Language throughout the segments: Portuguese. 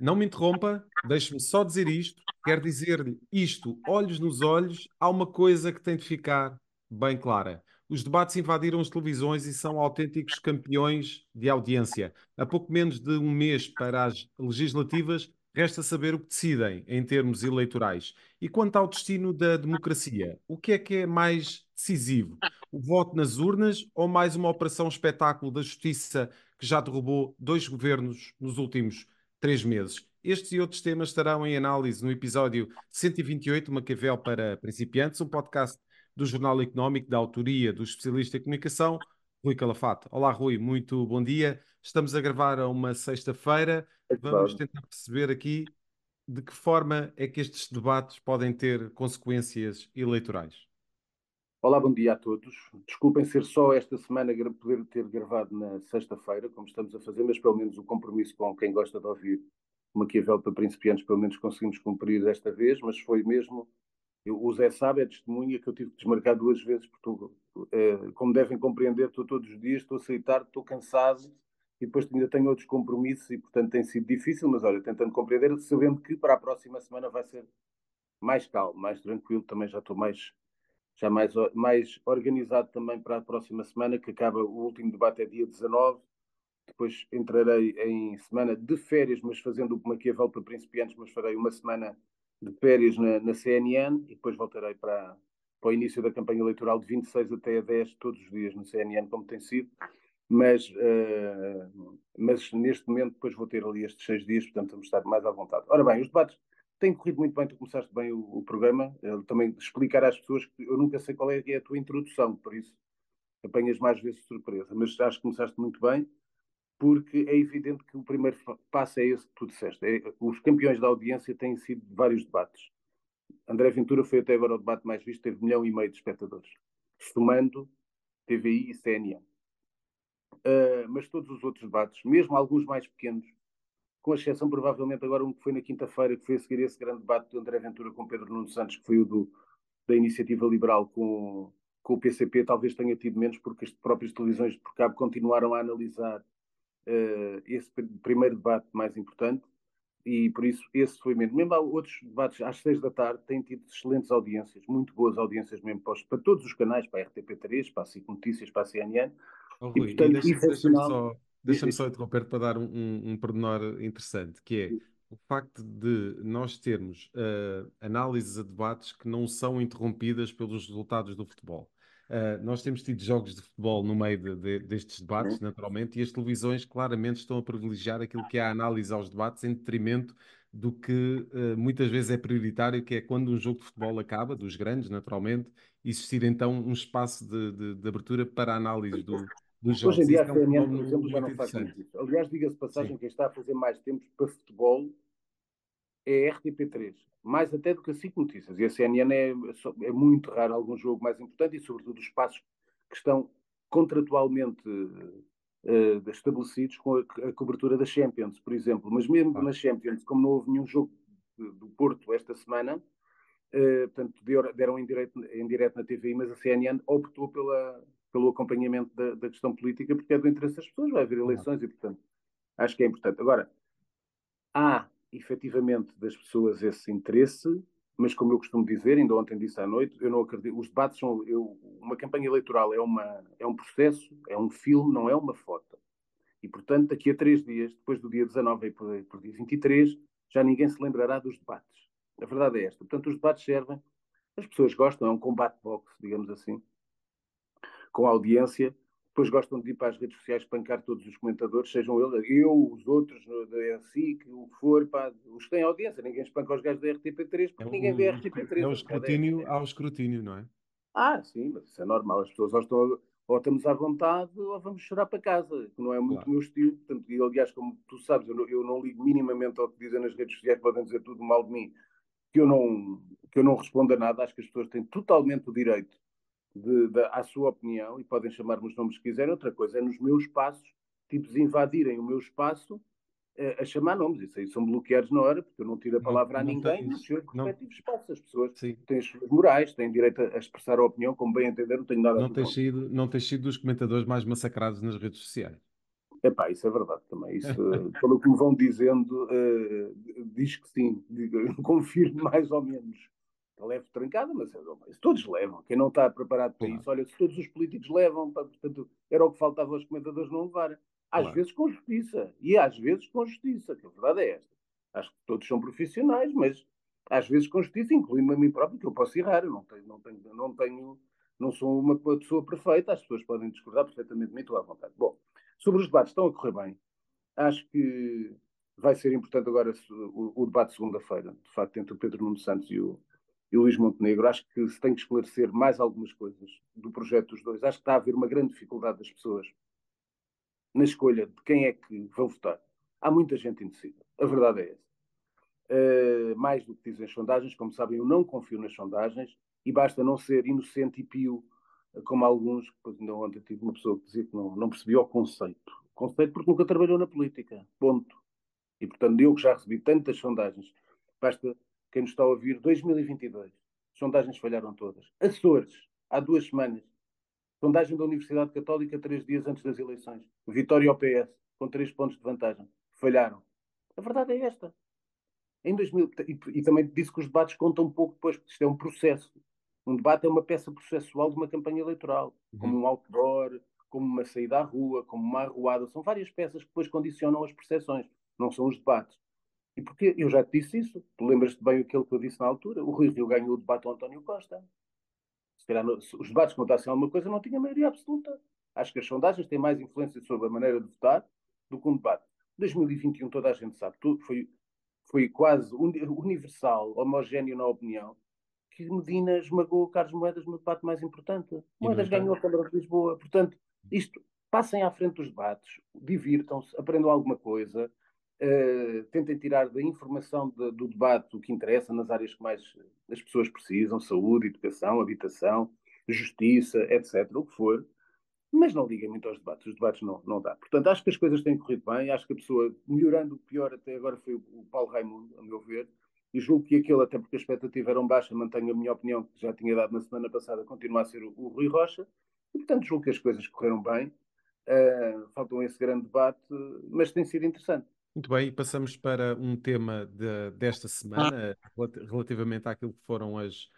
Não me interrompa, deixe-me só dizer isto. Quero dizer-lhe isto, olhos nos olhos, há uma coisa que tem de ficar bem clara. Os debates invadiram as televisões e são autênticos campeões de audiência. A pouco menos de um mês para as legislativas, resta saber o que decidem em termos eleitorais. E quanto ao destino da democracia, o que é mais decisivo? O voto nas urnas ou mais uma operação espetáculo da justiça que já derrubou dois governos nos últimos 3 meses? Estes e outros temas estarão em análise no episódio 128, Maquiavel para Principiantes, um podcast do Jornal Económico, da autoria do especialista em comunicação, Rui Calafate. Olá, Rui, muito bom dia. Estamos a gravar a uma sexta-feira. É Vamos verdade. tentar perceber aqui de que forma é que estes debates podem ter consequências eleitorais. Olá, bom dia a todos. Desculpem ser só esta semana poder ter gravado na sexta-feira, como estamos a fazer, mas pelo menos o compromisso com quem gosta de ouvir Maquiavel para Principiantes, pelo menos conseguimos cumprir desta vez, mas foi mesmo. O Zé sabe, é testemunha que eu tive que desmarcar 2 vezes, porque, como devem compreender, estou todos os dias, estou a aceitar, estou cansado e depois ainda tenho outros compromissos e, portanto, tem sido difícil, mas olha, tentando compreender, sabendo que para a próxima semana vai ser mais calmo, mais tranquilo, também já estou mais organizado também para a próxima semana, que acaba o último debate é dia 19. Depois entrarei em semana de férias, mas fazendo o Maquiavel para principiantes, mas farei uma semana de férias na CNN e depois voltarei para o início da campanha eleitoral de 26 até a 10, todos os dias no CNN, como tem sido. Mas neste momento depois vou ter ali estes 6 dias, portanto vamos estar mais à vontade. Ora bem, os debates têm corrido muito bem, tu começaste bem o programa, também explicar às pessoas que eu nunca sei qual é a tua introdução, por isso apanhas mais vezes de surpresa, mas acho que começaste muito bem, porque é evidente que o primeiro passo é esse que tu disseste. Os campeões da audiência têm sido vários debates. André Ventura foi até agora o debate mais visto, teve 1,5 milhão de espectadores, somando TVI e CNN. Mas todos os outros debates, mesmo alguns mais pequenos, com exceção provavelmente agora um que foi na quinta-feira, que foi a seguir esse grande debate do André Ventura com Pedro Nuno Santos, que foi o da Iniciativa Liberal com o PCP, talvez tenha tido menos, porque as próprias televisões por cabo continuaram a analisar esse primeiro debate mais importante, e por isso esse foi mesmo. Mesmo há outros debates às 6 da tarde têm tido excelentes audiências, muito boas audiências mesmo para todos os canais, para a RTP3, para a SIC Notícias, para a CNN, Oh, e Rui, e portanto isso é sinal. Diz, deixa-me diz. só interromper para dar um pormenor interessante, que é o facto de nós termos análises a debates que não são interrompidas pelos resultados do futebol. Nós temos tido jogos de futebol no meio destes debates, naturalmente, e as televisões claramente estão a privilegiar aquilo que é a análise aos debates em detrimento do que muitas vezes é prioritário, que é quando um jogo de futebol acaba, dos grandes, naturalmente, existir então um espaço de abertura para a análise dos Hoje em jogos. dia Isso a é um CNN, por fenómeno exemplo, já muito não faz interessante. muito isso. Aliás, diga-se de Sim. passagem, quem está a fazer mais tempo para futebol é a RTP3, mais até do que a SIC Notícias. E a CNN é muito raro algum jogo mais importante e, sobretudo, os espaços que estão contratualmente estabelecidos com a cobertura da Champions, por exemplo. Mas mesmo Claro. na Champions, como não houve nenhum jogo do Porto esta semana, portanto, deram em direto na TVI, mas a CNN optou pelo acompanhamento da questão política porque é do interesse das pessoas, vai haver Claro. eleições e, portanto, acho que é importante. Agora, há efetivamente das pessoas esse interesse, mas como eu costumo dizer, ainda ontem disse à noite, eu não acredito. Os debates uma campanha eleitoral é um processo, é um filme, não é uma foto. E, portanto, daqui a 3 dias, depois do dia 19 e por dia 23, já ninguém se lembrará dos debates. A verdade é esta. Portanto, os debates servem, as pessoas gostam, é um combate boxe, digamos assim, com a audiência. Depois gostam de ir para as redes sociais pancar todos os comentadores, sejam eles, eu, os outros da SIC, o que for, pá, os que têm audiência. Ninguém espanca os gajos da RTP3 É porque ninguém vê a é RTP3, o a verdade é esta. escrutínio ao escrutínio, não é? Sim, mas isso é normal. As pessoas ou estamos à vontade ou vamos chorar para casa, que não é muito o Claro. meu estilo. Portanto, e, aliás, como tu sabes, eu não ligo minimamente ao que dizem nas redes sociais, podem dizer tudo mal de mim, que eu não respondo a nada. Acho que as pessoas têm totalmente o direito à sua opinião e podem chamar-me os nomes que quiserem. Outra coisa é nos meus espaços, tipos invadirem o meu espaço a chamar nomes. Isso aí são bloqueados na hora, porque eu não tiro a Não, palavra a não ninguém nos tens. seus Não, respectivos espaços. As pessoas sim. têm as suas morais, têm direito a expressar a opinião, como bem entender, não tenho nada a ver com isso. Não tens sido dos comentadores mais massacrados nas redes sociais. Epá, isso é verdade também. Isso, pelo que me vão dizendo, diz que sim. Confirmo mais ou menos. Eu levo trancada, mas todos levam. Quem não está preparado para Claro, isso, olha, se todos os políticos levam, pá, portanto, era o que faltava aos comentadores não levarem. Às claro. vezes com justiça. E às vezes com justiça, que a verdade é esta. Acho que todos são profissionais, mas às vezes com justiça, incluindo-me a mim próprio, que eu posso errar. Eu não sou uma pessoa perfeita. As pessoas podem discordar perfeitamente de mim, estou à vontade. Bom, sobre os debates, estão a correr bem. Acho que vai ser importante agora o debate de segunda-feira, de facto, entre o Pedro Nuno Santos e o Luís Montenegro. Acho que se tem que esclarecer mais algumas coisas do projeto dos dois. Acho que está a haver uma grande dificuldade das pessoas na escolha de quem é que vão votar. Há muita gente indecisa. A verdade é essa. Mais do que dizem as sondagens, como sabem, eu não confio nas sondagens e basta não ser inocente e pio, como alguns, pois ainda ontem tive uma pessoa que dizia que não percebia o conceito. O conceito porque nunca trabalhou na política. Ponto. E, portanto, eu que já recebi tantas sondagens, basta quem nos está a ouvir, 2022, sondagens falharam todas. Açores, há 2 semanas, sondagem da Universidade Católica 3 dias antes das eleições. Vitória ao PS, com 3 pontos de vantagem. Falharam. A verdade é esta. Em 2000, e também disse que os debates contam um pouco depois, porque isto é um processo. Um debate é uma peça processual de uma campanha eleitoral, como Uhum. um outdoor, como uma saída à rua, como uma arruada. São várias peças que depois condicionam as percepções, não são os debates. E porque eu já te disse isso, tu lembras-te bem aquilo que eu disse na altura, o Rui Rio ganhou o debate ao António Costa. Se calhar se os debates contassem alguma coisa, não tinha maioria absoluta. Acho que as sondagens têm mais influência sobre a maneira de votar do que um debate. 2021, toda a gente sabe, tudo foi quase universal, homogéneo na opinião, que Medina esmagou Carlos Moedas no debate mais importante. E, no Moedas ganhou entanto, a Câmara de Lisboa. Portanto, isto, passem à frente dos debates, divirtam-se, aprendam alguma coisa, tentem tirar da informação do debate o que interessa nas áreas que mais as pessoas precisam, saúde, educação, habitação, justiça, etc., o que for, mas não liguem muito aos debates, os debates não dá. Portanto, acho que as coisas têm corrido bem, acho que a pessoa, melhorando o pior até agora foi o Paulo Raimundo, a meu ver, e julgo que aquele, até porque a expectativa era baixa, mantenho a minha opinião, que já tinha dado na semana passada, continua a ser o Rui Rocha, e portanto julgo que as coisas correram bem, faltam esse grande debate, mas tem sido interessante. muito bem, e passamos para um tema desta semana, relativamente àquilo que foram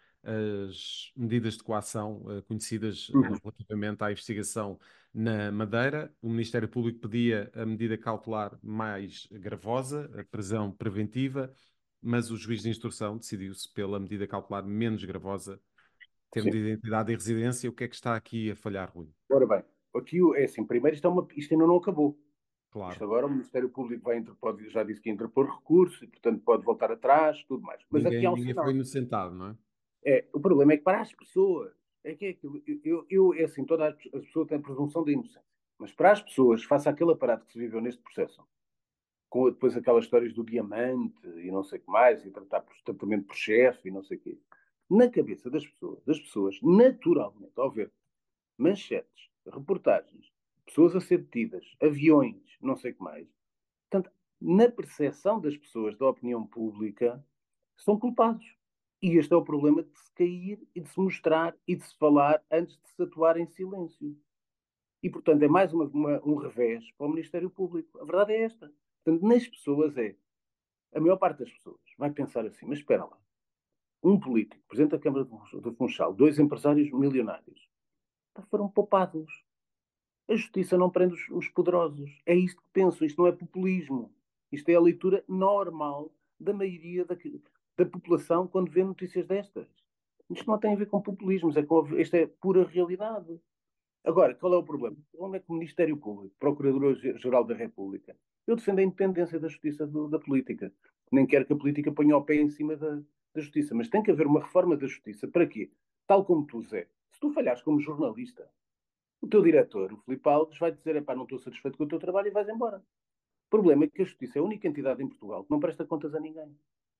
as medidas de coação conhecidas Uhum. relativamente à investigação na Madeira. O Ministério Público pedia a medida cautelar mais gravosa, a prisão preventiva, mas o juiz de instrução decidiu-se pela medida cautelar menos gravosa, termo de Sim. identidade e residência. O que é que está aqui a falhar, Rui? Ora bem, aqui é assim, primeiro isto ainda não acabou. Isto Claro, agora o Ministério Público já disse que ia interpor recurso e, portanto, pode voltar atrás, tudo mais. Mas aqui há um ninguém foi sinal. inocentado, não é? O problema é que para as pessoas, é que é aquilo, é assim, toda as pessoas têm a presunção da inocência. Mas para as pessoas, face àquele aparato que se viveu neste processo, com depois aquelas histórias do diamante e não sei o que mais, e tratar por tratamento por chefe e não sei o quê, na cabeça das pessoas, naturalmente, ao ver manchetes, reportagens, pessoas a ser detidas, aviões, não sei o que mais, portanto, na percepção das pessoas, da opinião pública, são culpados. E este é o problema de se cair e de se mostrar e de se falar antes de se atuar em silêncio. E, portanto, é mais um revés para o Ministério Público. A verdade é esta. Portanto, nas pessoas a maior parte das pessoas vai pensar assim, mas espera lá, um político, Presidente da Câmara do Funchal, 2 empresários milionários, foram poupados. A justiça não prende os poderosos. É isto que penso. Isto não é populismo. Isto é a leitura normal da maioria da população quando vê notícias destas. Isto não tem a ver com populismos. Isto é pura realidade. Agora, qual é o problema? O problema é que o Ministério Público, Procurador-Geral da República, eu defendo a independência da justiça da política. Nem quero que a política ponha o pé em cima da justiça. Mas tem que haver uma reforma da justiça. Para quê? Tal como tu, Zé. Se tu falhares como jornalista, o teu diretor, o Filipe Alves, vai dizer: epá, não estou satisfeito com o teu trabalho e vais embora. O problema é que a Justiça é a única entidade em Portugal que não presta contas a ninguém.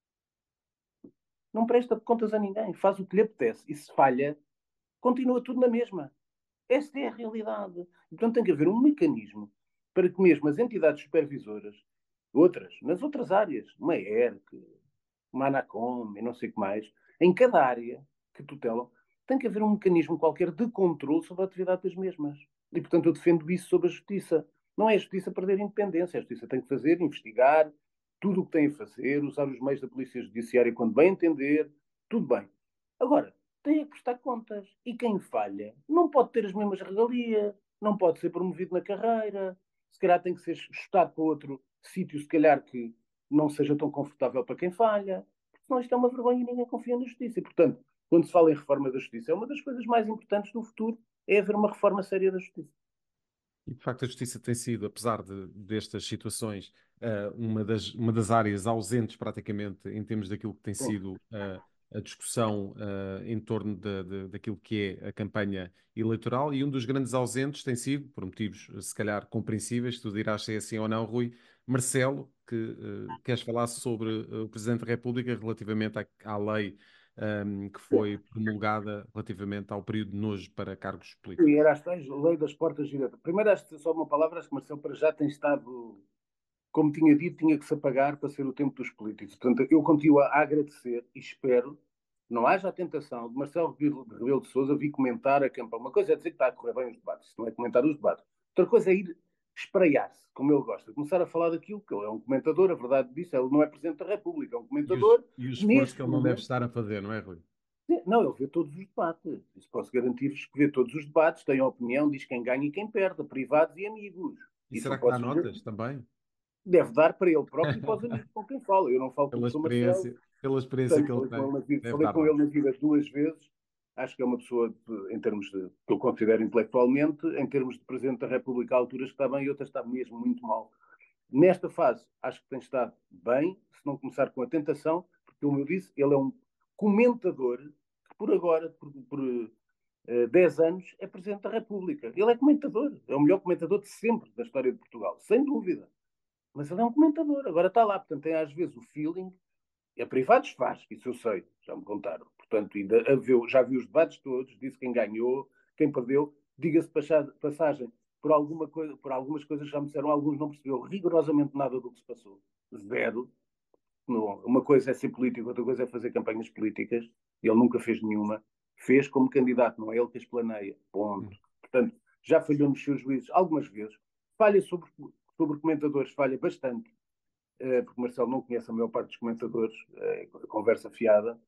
Não presta contas a ninguém. Faz o que lhe apetece. E se falha, continua tudo na mesma. Esta é a realidade. Portanto, tem que haver um mecanismo para que mesmo as entidades supervisoras, nas outras áreas, uma ERC, uma ANACOM e não sei o que mais, em cada área que tutelam, tem que haver um mecanismo qualquer de controle sobre a atividade das mesmas. E, portanto, eu defendo isso sobre a justiça. Não é a justiça perder independência. A justiça tem que fazer, investigar, tudo o que tem a fazer, usar os meios da polícia judiciária quando bem entender, tudo bem. Agora, tem que prestar contas. E quem falha não pode ter as mesmas regalias, não pode ser promovido na carreira, se calhar tem que ser chutado para outro sítio, se calhar que não seja tão confortável para quem falha, porque senão isto é uma vergonha e ninguém confia na justiça. E, portanto, quando se fala em reforma da justiça, é uma das coisas mais importantes no futuro, é haver uma reforma séria da justiça. E de facto a justiça tem sido, apesar destas situações, uma das áreas ausentes praticamente em termos daquilo que tem Bom, sido a discussão em torno daquilo que é a campanha eleitoral e um dos grandes ausentes tem sido, por motivos se calhar compreensíveis, tu dirás se é assim ou não, Rui, Marcelo, que queres falar sobre o Presidente da República relativamente à lei que foi promulgada relativamente ao período de nojo para cargos e políticos. era a lei das portas girantes. Primeiro, acho que só uma palavra, acho que Marcelo para já tem estado, como tinha dito, tinha que se apagar para ser o tempo dos políticos. Portanto, eu continuo a agradecer e espero não haja a tentação de Marcelo Rebelo de Sousa vir comentar a campanha. Uma coisa é dizer que está a correr bem os debates, não é comentar os debates. Outra coisa é ir espraiar-se, como ele gosta, começar a falar daquilo que ele é um comentador, a verdade disso, ele não é Presidente da República, é um comentador. E o esforço que Neste ele não deve momento, estar a fazer, não é, Rui? não, ele vê todos os debates. Isso posso garantir-vos que vê todos os debates, tem opinião, diz quem ganha e quem perde, privados e amigos. E Isso eu será que dá posso dizer. notas também? Deve dar para ele próprio e para os amigos com quem fala. Eu não falo com o professor Marcelo, Pela experiência tenho, que ele tem, deve falei dar com ele notas. na vida duas vezes. Acho que é uma pessoa, em termos de, que eu considero intelectualmente, em termos de Presidente da República, há alturas que está bem e outras está mesmo muito mal. Nesta fase, acho que tem estado bem, se não começar com a tentação, porque, como eu disse, ele é um comentador que, por agora, por 10 anos, é Presidente da República. Ele é comentador, é o melhor comentador de sempre da história de Portugal, sem dúvida. Mas ele é um comentador, agora está lá, portanto, tem às vezes o feeling. É privados faz, isso eu sei, já me contaram. Portanto, já vi os debates todos, disse quem ganhou, quem perdeu. Diga-se passagem, por algumas coisas já me disseram, alguns não percebeu rigorosamente nada do que se passou. Zero. Não. Uma coisa é ser político, outra coisa é fazer campanhas políticas. Ele nunca fez nenhuma. Fez como candidato, não é ele que as planeia. Ponto. Hum. Portanto, já falhou nos seus juízos algumas vezes. Falha sobre comentadores, falha bastante, porque Marcelo não conhece a maior parte dos comentadores, conversa fiada.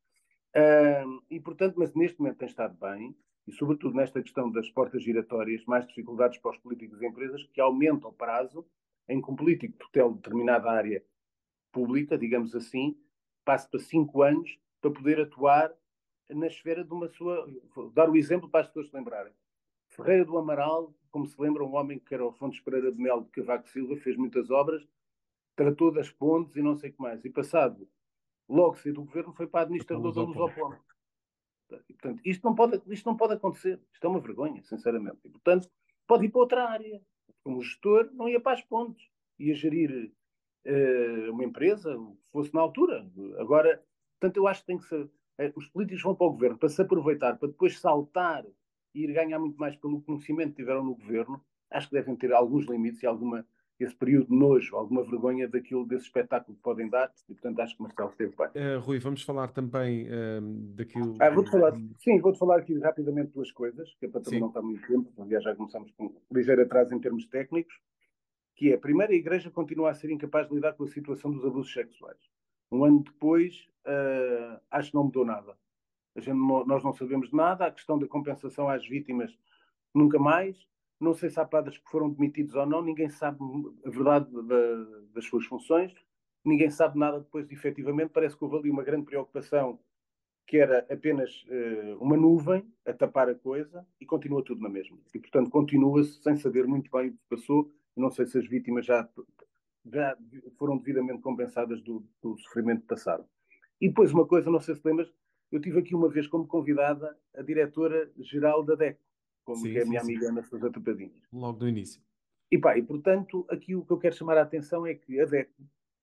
E, portanto, mas neste momento tem estado bem, e sobretudo nesta questão das portas giratórias, mais dificuldades para os políticos e empresas, que aumentam o prazo em que um político tutela determinada área pública, digamos assim, passe para 5 anos para poder atuar na esfera de uma sua. Vou dar o exemplo para as pessoas se lembrarem. Ferreira do Amaral, como se lembra, um homem que era o Fontes Pereira de Melo de Cavaco Silva, fez muitas obras, tratou das pontes e não sei o que mais. E passado, logo saiu do governo, foi para Foi para a administrador luz da ao ponto. Lusopolo. E, portanto, isto não pode acontecer. Isto é uma vergonha, sinceramente. E, portanto, pode ir para outra área. Como gestor, não ia para as pontes. Ia gerir uma empresa, o que fosse na altura. Agora, portanto, eu acho que tem que ser. Os políticos vão para o governo para se aproveitar, para depois saltar e ir ganhar muito mais pelo conhecimento que tiveram no governo. Acho que devem ter alguns limites e esse período de nojo, alguma vergonha desse espetáculo que podem dar. E, portanto, acho que Marcelo esteve bem. Rui, vamos falar também daquilo. Vou-te falar, sim, vou-te falar aqui rapidamente duas coisas, que é para também não Sim, estar muito tempo. Aliás, já começamos com um ligeiro atraso em termos técnicos, que é, primeiro, a Igreja continua a ser incapaz de lidar com a situação dos abusos sexuais. Um ano depois, acho que não mudou nada. Nós não sabemos de nada. A questão da compensação às vítimas, nunca mais. Não sei se há padres que foram demitidos ou não. Ninguém sabe a verdade das suas funções. Ninguém sabe nada depois, efetivamente. Parece que houve ali uma grande preocupação que era apenas uma nuvem a tapar a coisa e continua tudo na mesma. E, portanto, continua-se sem saber muito bem o que passou. Não sei se as vítimas já foram devidamente compensadas do sofrimento que passaram. E depois uma coisa, não sei se lembras, eu tive aqui uma vez como convidada a diretora-geral da DECO, como que sim, é a sim, minha sim. amiga Ana Sousa Tapadinhas. Logo no início. E portanto, aqui o que eu quero chamar a atenção é que a DECO,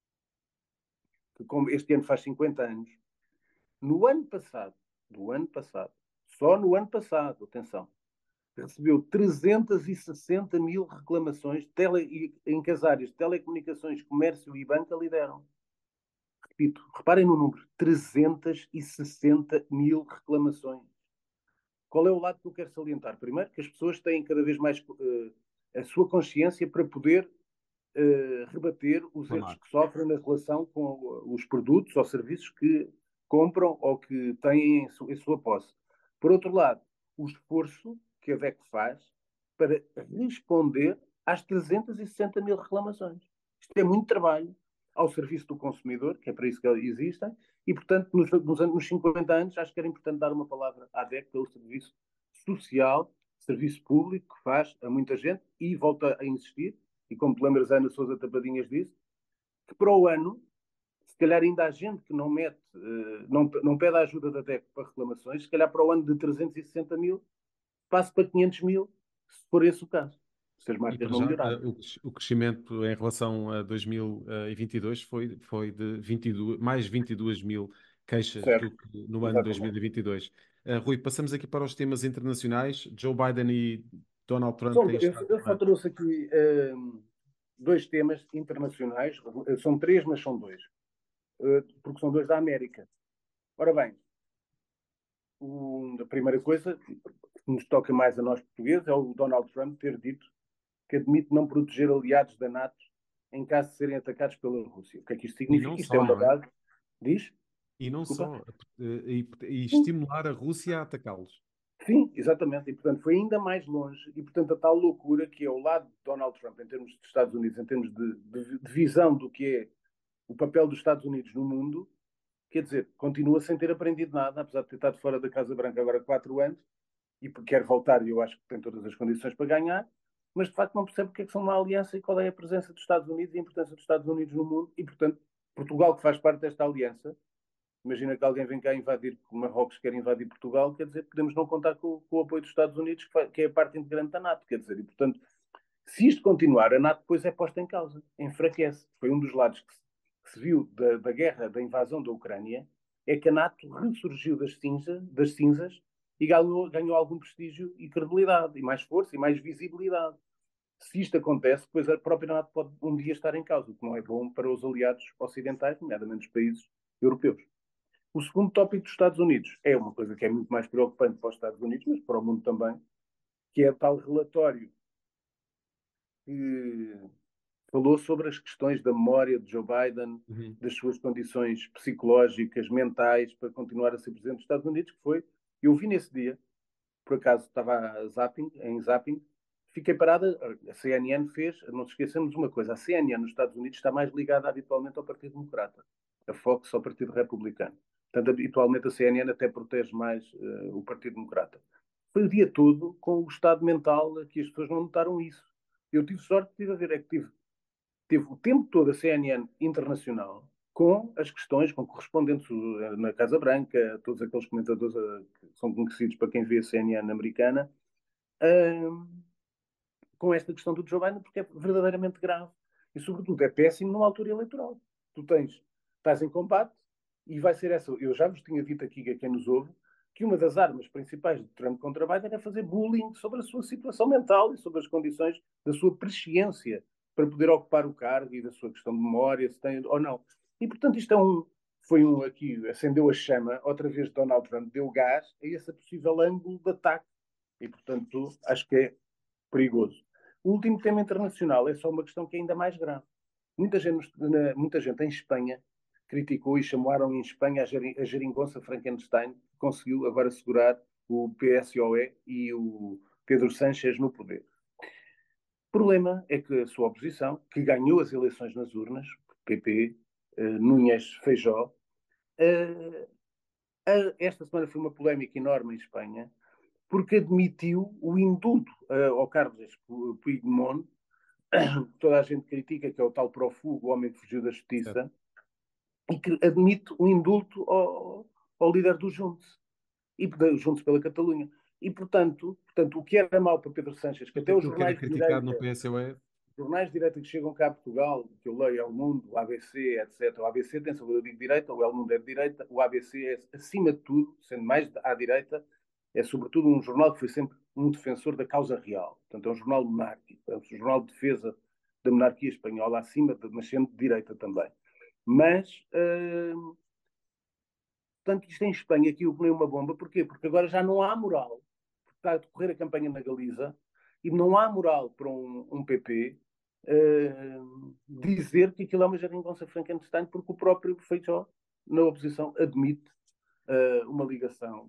que como este ano faz 50 anos, no ano passado, do ano passado, só no ano passado, atenção, recebeu 360 mil reclamações em que as áreas de telecomunicações, comércio e banca lideram. Repito, reparem no número, 360 mil reclamações. Qual é o lado que eu quero salientar? Primeiro, que as pessoas têm cada vez mais a sua consciência para poder rebater os erros Reclamar. que sofrem na relação com os produtos ou serviços que compram ou que têm em sua posse. Por outro lado, o esforço que a DEC faz para responder às 360 mil reclamações. Isto é muito trabalho ao serviço do consumidor, que é para isso que existem, e, portanto, nos 50 anos, acho que era importante dar uma palavra à DEC pelo serviço social, serviço público que faz a muita gente, e volta a insistir, e como te lembras, a Ana Sousa Tapadinhas disse, que para o ano, se calhar ainda há gente que não mete, não pede a ajuda da DEC para reclamações, se calhar para o ano de 360 mil, passe para 500 mil, se for esse o caso, se as E marcas para não já, melhorarem. o crescimento em relação a 2022 foi de 22, mais 22 mil queixas do Certo, que no ano exatamente. 2022. Rui, passamos aqui para os temas internacionais. Joe Biden e Donald Trump têm estado. Eu só trouxe aqui dois temas internacionais, são três, mas são dois, porque são dois da América. Ora bem, a primeira coisa que nos toca mais a nós portugueses é o Donald Trump ter dito que admite não proteger aliados da NATO em caso de serem atacados pela Rússia. O que é que isto E não significa? Isto é só, uma não é? base. Diz? E não Desculpa. só, e Sim, estimular a Rússia a atacá-los. sim, exatamente. E, portanto, foi ainda mais longe. E, portanto, a tal loucura que é o lado de Donald Trump, em termos de Estados Unidos, em termos de visão do que é o papel dos Estados Unidos no mundo, quer dizer, continua sem ter aprendido nada, apesar de ter estado fora da Casa Branca agora 4 anos, e quer voltar, e eu acho que tem todas as condições para ganhar, mas de facto não percebe o que é que são uma aliança e qual é a presença dos Estados Unidos e a importância dos Estados Unidos no mundo, e portanto, Portugal, que faz parte desta aliança, imagina que alguém vem cá invadir, que o Marrocos quer invadir Portugal, quer dizer, podemos não contar com o apoio dos Estados Unidos, que é a parte integrante da NATO, quer dizer, e portanto, se isto continuar, a NATO depois é posta em causa, enfraquece. Foi um dos lados que se viu da guerra, da invasão da Ucrânia, é que a NATO ressurgiu das cinzas e ganhou algum prestígio e credibilidade, e mais força e mais visibilidade. Se isto acontece, depois a própria NATO pode um dia estar em causa, o que não é bom para os aliados ocidentais, nomeadamente os países europeus. O segundo tópico dos Estados Unidos é uma coisa que é muito mais preocupante para os Estados Unidos, mas para o mundo também, que é o tal relatório que falou sobre as questões da memória de Joe Biden, Uhum. das suas condições psicológicas, mentais, para continuar a ser presidente dos Estados Unidos, que foi, eu vi nesse dia, por acaso estava em zapping, fiquei parada, a CNN fez, não se esqueçamos de uma coisa, a CNN nos Estados Unidos está mais ligada habitualmente ao Partido Democrata, a Fox ao Partido Republicano. Portanto, habitualmente a CNN até protege mais o Partido Democrata. Foi o dia todo com o estado mental que as pessoas não notaram isso. Eu tive sorte de a ver, é que teve o tempo todo a CNN internacional com as questões, com correspondentes na Casa Branca, todos aqueles comentadores que são conhecidos para quem vê a CNN americana, uh, com esta questão do Joe Biden, porque é verdadeiramente grave. E, sobretudo, é péssimo numa altura eleitoral. Estás em combate e vai ser essa. Eu já vos tinha dito aqui, a quem nos ouve, que uma das armas principais de Trump contra Biden é fazer bullying sobre a sua situação mental e sobre as condições da sua presciência para poder ocupar o cargo e da sua questão de memória, se tem ou não. E, portanto, isto foi aqui, acendeu a chama, outra vez Donald Trump deu gás a esse possível ângulo de ataque. E, portanto, acho que é perigoso. O último tema internacional é só uma questão que é ainda mais grave. Muita gente em Espanha criticou e chamaram em Espanha a geringonça Frankenstein, que conseguiu agora segurar o PSOE e o Pedro Sánchez no poder. O problema é que a sua oposição, que ganhou as eleições nas urnas, PP, Núñez Feijó, esta semana foi uma polémica enorme em Espanha, porque admitiu o indulto ao Carlos Puigdemont, que toda a gente critica, que é o tal prófugo, o homem que fugiu da Certo. justiça, e que admite o indulto ao líder do Junts, e Juntos pela Catalunha. E, portanto, o que era mau para Pedro Sánchez, que Tudo até os aquilo que era criticado no PSOE. jornais de direita que chegam cá a Portugal, que eu leio, é o Mundo, o ABC, etc. O ABC tem, sobre eu digo direita, o El Mundo é de direita, o ABC é, acima de tudo, sendo mais à direita, é sobretudo um jornal que foi sempre um defensor da causa real. Portanto, é um jornal monárquico, é um jornal de defesa da monarquia espanhola, mas sendo de direita também. Mas, portanto, isto em Espanha, aqui o que nem uma bomba, porquê? Porque agora já não há moral. Está a decorrer a campanha na Galiza E não há moral para um PP dizer que aquilo é uma geringonça Frankenstein, porque o próprio Feijó, na oposição, admite uma ligação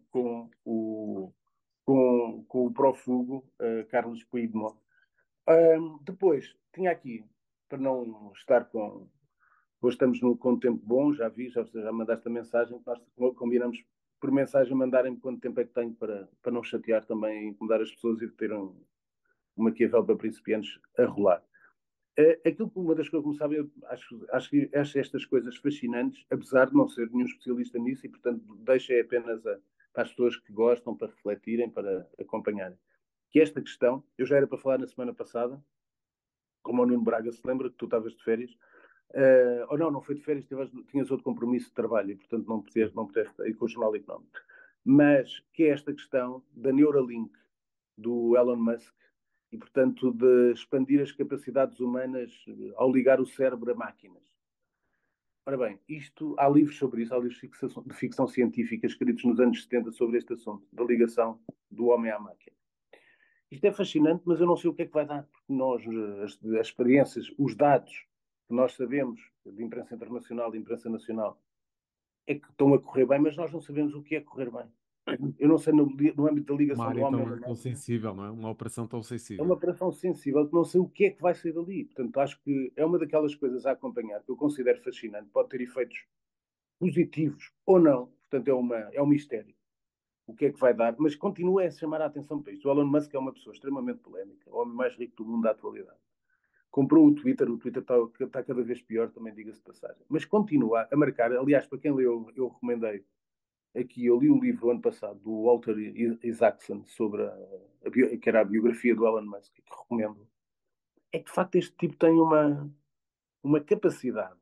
com o prófugo Carlos Puigdemont. Depois, tinha aqui, para não estar com... Hoje estamos com um tempo bom, já vi, já mandaste a mensagem, nós combinamos por mensagem mandarem-me quanto tempo é que tenho para não chatear também e incomodar as pessoas e ter um Maquiavel para principiantes a rolar. Aquilo que uma das coisas que me sabe, eu acho que acho estas coisas fascinantes, apesar de não ser nenhum especialista nisso, e portanto deixo apenas para as pessoas que gostam, para refletirem, para acompanharem. Que esta questão, eu já era para falar na semana passada, como o Nuno Braga se lembra, que tu estavas de férias, ou não foi de férias, tinhas outro compromisso de trabalho, e portanto não pudeste ir com o Jornal Económico. Mas que é esta questão da Neuralink, do Elon Musk, e, portanto, de expandir as capacidades humanas ao ligar o cérebro a máquinas. Ora bem, há livros sobre isso, há livros de ficção científica escritos nos anos 70 sobre este assunto, da ligação do homem à máquina. Isto é fascinante, mas eu não sei o que é que vai dar, porque nós, as experiências, os dados que nós sabemos de imprensa internacional e imprensa nacional é que estão a correr bem, mas nós não sabemos o que é correr bem. Eu não sei no âmbito da Uma ligação do área homem à tão máquina. sensível, não é? Uma operação tão É uma sensível. operação sensível que não sei o que é que vai sair dali. Portanto, acho que é uma daquelas coisas a acompanhar que eu considero fascinante. Pode ter efeitos positivos ou não. Portanto, é um mistério. O que é que vai dar? Mas continua a chamar a atenção para isto. O Elon Musk é uma pessoa extremamente polémica, o homem mais rico do mundo da atualidade. Comprou o Twitter está cada vez pior, também diga-se de passagem. Mas continua a marcar. Aliás, para quem leu, eu recomendei aqui, eu li o livro ano passado do Walter Isaacson sobre que era a biografia do Elon Musk, que recomendo. É que de facto este tipo tem uma capacidade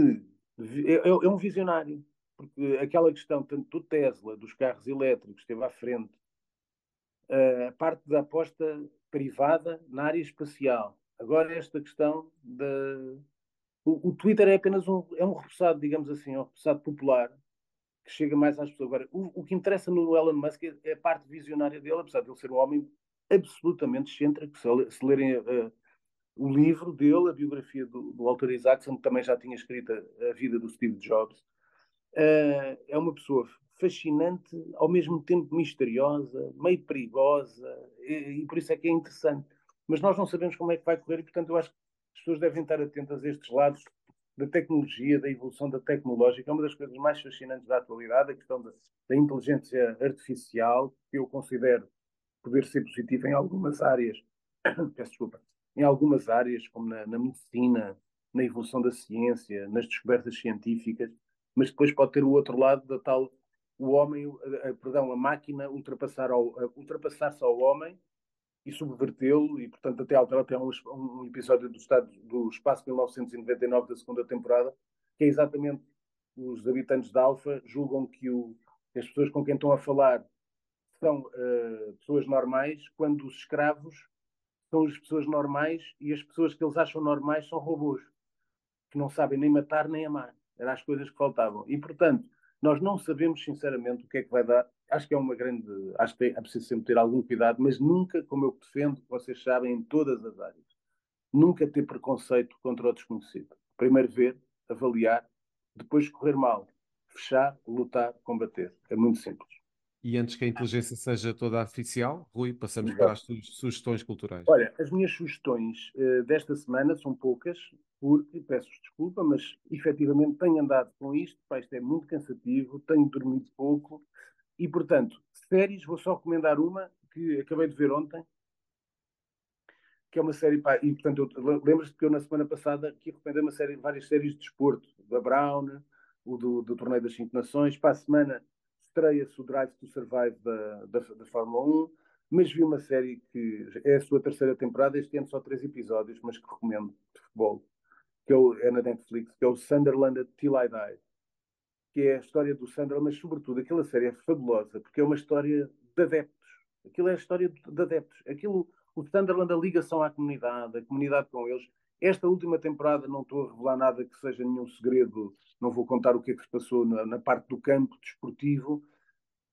é um visionário. Porque aquela questão, tanto do Tesla, dos carros elétricos, esteve à frente, a parte da aposta privada na área espacial. Agora esta questão da... O Twitter é apenas um repousado, digamos assim, é um repousado popular que chega mais às pessoas. Agora, o que interessa no Elon Musk é a parte visionária dele, apesar de ele ser um homem absolutamente excêntrico. Se lerem o livro dele, a biografia do Walter Isaacson, que também já tinha escrito a vida do Steve Jobs, é uma pessoa fascinante, ao mesmo tempo misteriosa, meio perigosa, e por isso é que é interessante. Mas nós não sabemos como é que vai correr, e portanto eu acho que as pessoas devem estar atentas a estes lados da tecnologia, da evolução da tecnológica. É uma das coisas mais fascinantes da atualidade, a questão da inteligência artificial, que eu considero poder ser positivo em algumas áreas. Peço desculpa. Em algumas áreas, como na medicina, na evolução da ciência, nas descobertas científicas, mas depois pode ter o outro lado da tal o homem, perdão, a máquina ultrapassar-se ao homem e subvertê-lo e, portanto, até alterar até um episódio do Espaço 1999 da segunda temporada, que é exatamente os habitantes de Alfa julgam que as pessoas com quem estão a falar são pessoas normais, quando os escravos são as pessoas normais e as pessoas que eles acham normais são robôs, que não sabem nem matar nem amar. Eram as coisas que faltavam. E, portanto, nós não sabemos sinceramente o que é que vai dar. Acho que é uma grande. Acho que é preciso sempre ter algum cuidado, mas nunca, como eu defendo, vocês sabem, em todas as áreas, nunca ter preconceito contra o desconhecido. Primeiro ver, avaliar, depois correr mal, fechar, lutar, combater. É muito simples. E antes que a inteligência seja toda artificial, Rui, passamos para as Exato. sugestões culturais. Olha, as minhas sugestões desta semana são poucas, porque peço desculpa, mas efetivamente tenho andado com isto, pá, isto é muito cansativo, tenho dormido pouco e, portanto, séries, vou só recomendar uma que acabei de ver ontem, que é uma série, pá, e portanto, lembras-te que eu na semana passada aqui recomendei várias séries de desporto, da Brown, do Torneio das Cinco Nações, para a semana estreia-se o Drive to Survive da Fórmula 1, mas vi uma série que é a sua terceira temporada, este ano só 3 episódios, mas que recomendo, de futebol, é na Netflix, que é o Sunderland Till I Die, que é a história do Sunderland, mas sobretudo aquela série é fabulosa, porque é uma história de adeptos. Aquilo é a história de adeptos. O Sunderland, a ligação à comunidade, a comunidade com eles. Esta última temporada não estou a revelar nada que seja nenhum segredo, não vou contar o que é que se passou na parte do campo desportivo,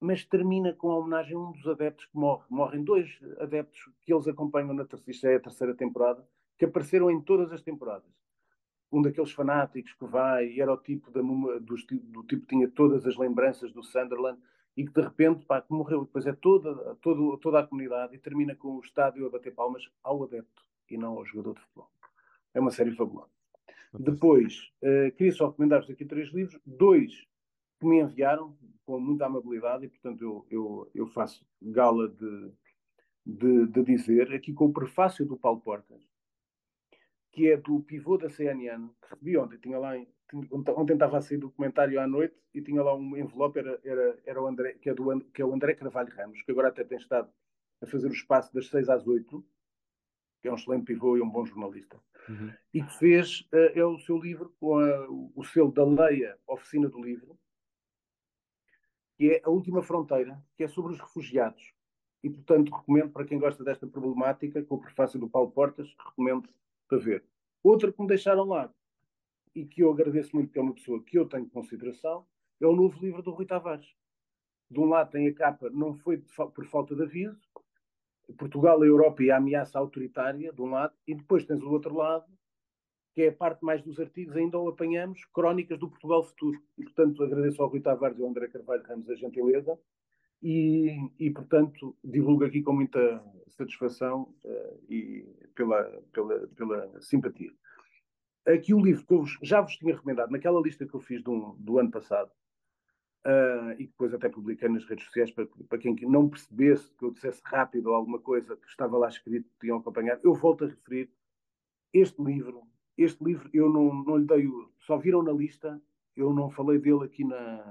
mas termina com a homenagem a um dos adeptos que morre. Morrem dois adeptos que eles acompanham na terceira, isto é a terceira temporada, que apareceram em todas as temporadas. Um daqueles fanáticos que vai e era o tipo do tipo que tinha todas as lembranças do Sunderland e que de repente, pá, que morreu. Depois é toda a comunidade e termina com o estádio a bater palmas ao adepto e não ao jogador de futebol. É uma série fabulosa. Fantástico. Depois, queria só recomendar-vos aqui 3 livros, 2 que me enviaram com muita amabilidade e, portanto, eu faço gala de dizer, aqui com o prefácio do Paulo Portas, que é do pivô da CNN, que recebi ontem, ontem estava a sair do documentário à noite e tinha lá um envelope, era o André, que é o André Carvalho Ramos, que agora até tem estado a fazer o espaço das 6 às 8, que é um excelente pivô e um bom jornalista. Uhum. E que fez é o seu livro com o selo da Leia Oficina do Livro, que é A Última Fronteira, que é sobre os refugiados. E, portanto, recomendo para quem gosta desta problemática, com o prefácio do Paulo Portas, recomendo para ver. Outra que me deixaram lá, e que eu agradeço muito, que é uma pessoa que eu tenho consideração, é o novo livro do Rui Tavares. De um lado tem a capa, não foi por falta de aviso, Portugal, a Europa e a ameaça autoritária, de um lado, e depois tens o outro lado, que é a parte mais dos artigos, ainda o apanhamos, Crónicas do Portugal Futuro. E, portanto, agradeço ao Rui Tavares e ao André Carvalho Ramos a gentileza e, portanto, divulgo aqui com muita satisfação e pela simpatia. Aqui o livro que eu já vos tinha recomendado, naquela lista que eu fiz do ano passado, e depois até publiquei nas redes sociais para quem não percebesse que eu dissesse rápido alguma coisa que estava lá escrito, que tinham acompanhado, eu volto a referir este livro. Este livro eu não lhe dei, só viram na lista, eu não falei dele aqui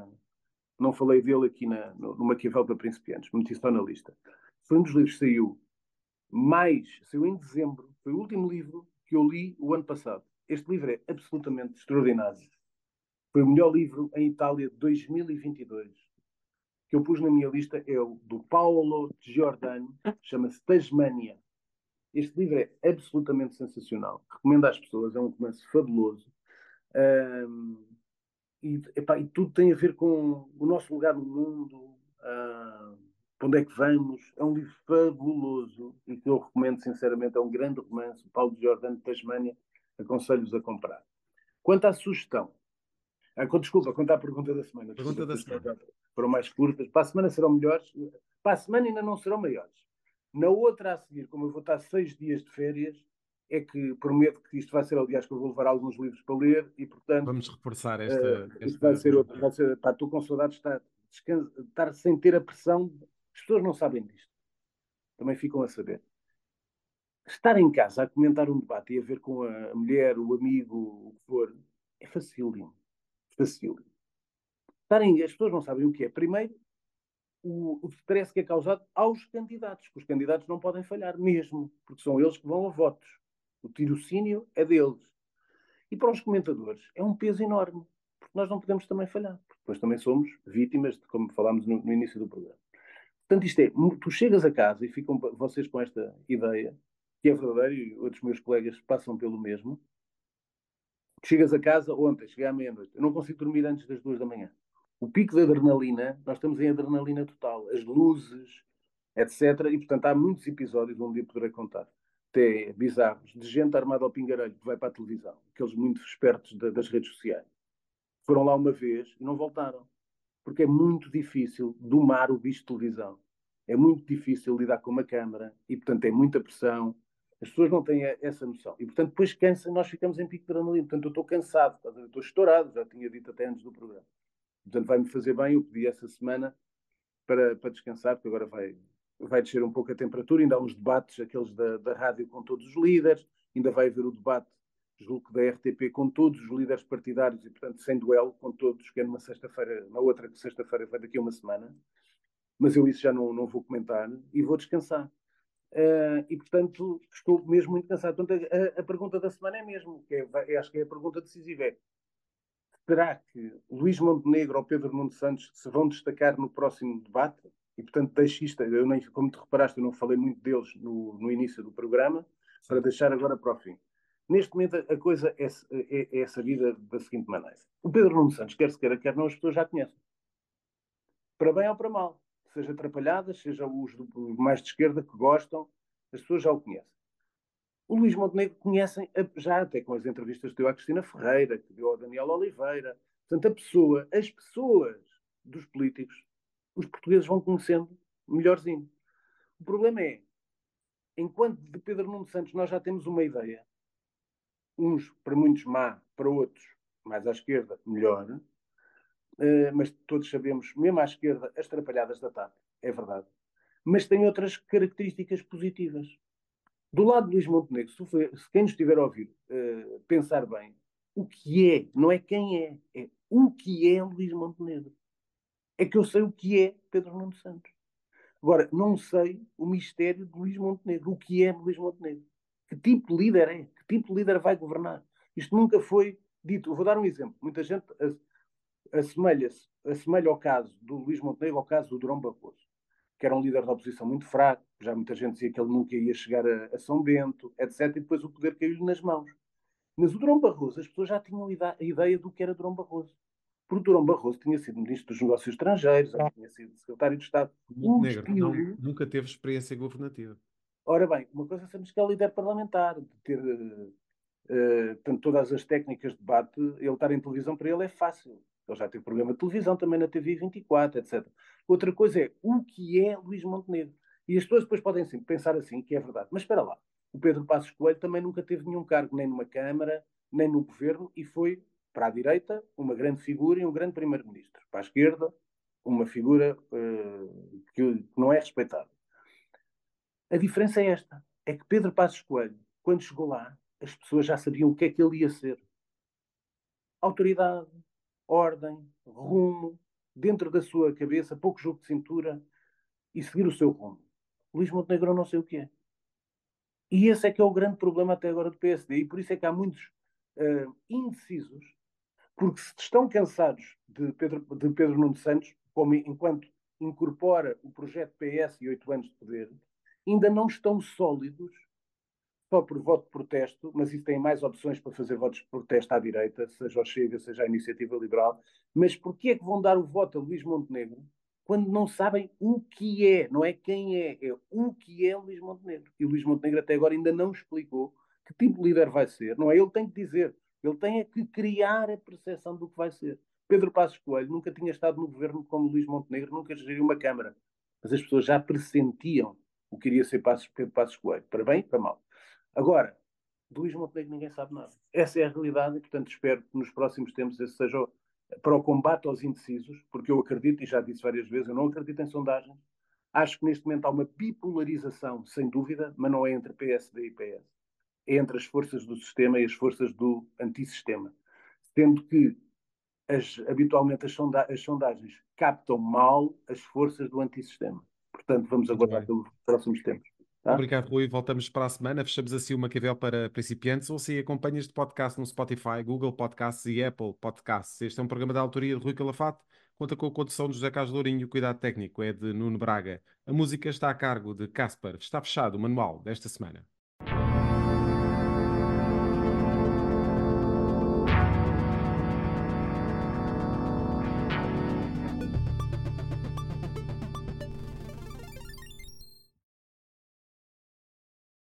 no Maquiavel para Principiantes, meti só na lista. Foi um dos livros que saiu em dezembro, foi o último livro que eu li o ano passado. Este livro é absolutamente extraordinário. Foi o melhor livro em Itália de 2022. Que eu pus na minha lista é o do Paolo Giordano, chama-se Tasmania. Este livro é absolutamente sensacional. Recomendo às pessoas, é um romance fabuloso. Um, e tudo tem a ver com o nosso lugar no mundo, para onde é que vamos. É um livro fabuloso e que eu recomendo sinceramente. É um grande romance. O Paulo Giordano de Tasmânia, aconselho-vos a comprar. Quanto à sugestão, desculpa, quanto à pergunta da semana, desculpa, Pergunta da semana. foram mais curtas. Para a semana serão melhores, para a semana ainda não serão maiores. Na outra a seguir, como eu vou estar 6 dias de férias, é que prometo que isto vai ser, aliás, que eu vou levar alguns livros para ler e, portanto, Vamos reforçar isto vai esta ser outro. pergunta. Pá, estou com saudades de estar sem ter a pressão. As pessoas não sabem disto. Também ficam a saber. Estar em casa a comentar um debate e a ver com a mulher, o amigo, o que for, é facílimo. Facílimo. As pessoas não sabem o que é. Primeiro, o stress que é causado aos candidatos, que os candidatos não podem falhar mesmo, porque são eles que vão a votos. O tirocínio é deles. E para os comentadores é um peso enorme, porque nós não podemos também falhar, porque depois também somos vítimas, de, como falámos no início do programa. Portanto, isto é, tu chegas a casa e ficam vocês com esta ideia, que é verdadeira, e outros meus colegas passam pelo mesmo. Chegas a casa, ontem, cheguei à meia-noite, eu não consigo dormir antes das 2 da manhã. O pico de adrenalina, nós estamos em adrenalina total, as luzes, etc. E, portanto, há muitos episódios onde eu poderei contar, até bizarros, de gente armada ao pingarelho que vai para a televisão, aqueles muito espertos das redes sociais. Foram lá uma vez e não voltaram, porque é muito difícil domar o bicho de televisão. É muito difícil lidar com uma câmara e, portanto, é muita pressão. As pessoas não têm essa noção. E, portanto, depois cansa, nós ficamos em pico de adrenalina. Portanto, eu estou cansado, eu estou estourado, já tinha dito até antes do programa. Portanto, vai-me fazer bem. Eu pedi essa semana para descansar, porque agora vai descer um pouco a temperatura. Ainda há uns debates, aqueles da rádio com todos os líderes. Ainda vai haver o debate, julgo que da RTP, com todos os líderes partidários e, portanto, sem duelo, com todos, que é numa sexta-feira, na outra sexta-feira, vai daqui a uma semana. Mas eu isso já não vou comentar e vou descansar. E, portanto, estou mesmo muito cansado. Portanto, a pergunta da semana é mesmo, acho que é a pergunta decisiva, será que Luís Montenegro ou Pedro Nuno Santos se vão destacar no próximo debate? E, portanto, deixo isto, como te reparaste, eu não falei muito deles no início do programa, para Certo. deixar agora para o fim. Neste momento, a coisa é sabida da seguinte maneira. O Pedro Nuno Santos, quer se queira, quer não, as pessoas já conhecem. para bem ou para mal. Seja atrapalhadas, seja os mais de esquerda que gostam, as pessoas já o conhecem. O Luís Montenegro conhecem já até com as entrevistas que deu à Cristina Ferreira, que deu ao Daniel Oliveira. Portanto, as pessoas dos políticos, os portugueses vão conhecendo melhorzinho. O problema é, enquanto de Pedro Nuno Santos nós já temos uma ideia, uns para muitos má, para outros mais à esquerda, melhor, mas todos sabemos, mesmo à esquerda, as trapalhadas da TAP, é verdade. Mas tem outras características positivas. Do lado de Luís Montenegro, se quem nos estiver a ouvir pensar bem, o que é, não é quem é o que é Luís Montenegro. É que eu sei o que é Pedro Nuno Santos. Agora, não sei o mistério de Luís Montenegro, o que é Luís Montenegro. Que tipo de líder é? Que tipo de líder vai governar? Isto nunca foi dito. Eu vou dar um exemplo. Muita gente assemelha o caso do Luís Montenegro ao caso do Durão Barroso, que era um líder da oposição muito fraco, já muita gente dizia que ele nunca ia chegar a São Bento, etc. E depois o poder caiu-lhe nas mãos. Mas o Durão Barroso, as pessoas já tinham a ideia do que era Durão Barroso. Porque Durão Barroso tinha sido ministro dos Negócios Estrangeiros, tinha sido secretário de Estado. O Montenegro não, estilo. nunca teve experiência governativa. Ora bem, uma coisa sabemos que é líder parlamentar, de ter portanto, todas as técnicas de debate, ele estar em televisão para ele é fácil. Ele já teve programa de televisão também na TV 24, etc. Outra coisa é o que é Luís Montenegro. E as pessoas depois podem sim, pensar assim, que é verdade. Mas espera lá, o Pedro Passos Coelho também nunca teve nenhum cargo, nem numa Câmara, nem no Governo, e foi, para a direita, uma grande figura e um grande Primeiro-Ministro. Para a esquerda, uma figura que não é respeitada. A diferença é esta, é que Pedro Passos Coelho, quando chegou lá, as pessoas já sabiam o que é que ele ia ser. Autoridade, ordem, rumo, dentro da sua cabeça, pouco jogo de cintura e seguir o seu rumo. Luís Montenegro eu não sei o que é. E esse é que é o grande problema até agora do PSD. E por isso é que há muitos indecisos, porque se estão cansados de Pedro Nuno Santos, como enquanto incorpora o projeto PS e 8 anos de poder, ainda não estão sólidos só por voto de protesto, mas isso tem mais opções para fazer votos de protesto à direita, seja o Chega, seja a Iniciativa Liberal. Mas porquê é que vão dar o voto a Luís Montenegro quando não sabem o que é? Não é quem é o que é Luís Montenegro. E Luís Montenegro até agora ainda não explicou que tipo de líder vai ser. Não é ele que tem que dizer, ele tem é que criar a percepção do que vai ser. Pedro Passos Coelho nunca tinha estado no governo como Luís Montenegro, nunca geriu uma Câmara. Mas as pessoas já pressentiam o que iria ser Pedro Passos Coelho, para bem e para mal. Agora, de Luís Montenegro ninguém sabe nada. Essa é a realidade e, portanto, espero que nos próximos tempos esse seja para o combate aos indecisos, porque eu acredito, e já disse várias vezes, eu não acredito em sondagens. Acho que neste momento há uma bipolarização, sem dúvida, mas não é entre PSD e PS. É entre as forças do sistema e as forças do antissistema. Sendo que habitualmente as sondagens captam mal as forças do antissistema. Portanto, vamos Muito aguardar bem. pelos próximos tempos. Tá? Obrigado, Rui. Voltamos para a semana. Fechamos assim o Maquiavel para principiantes. Ou se acompanhas de podcast no Spotify, Google Podcasts e Apple Podcasts. Este é um programa da autoria de Rui Calafate. Conta com a condução de José Carlos Lourinho. O cuidado técnico é de Nuno Braga. A música está a cargo de Casper. Está fechado o manual desta semana.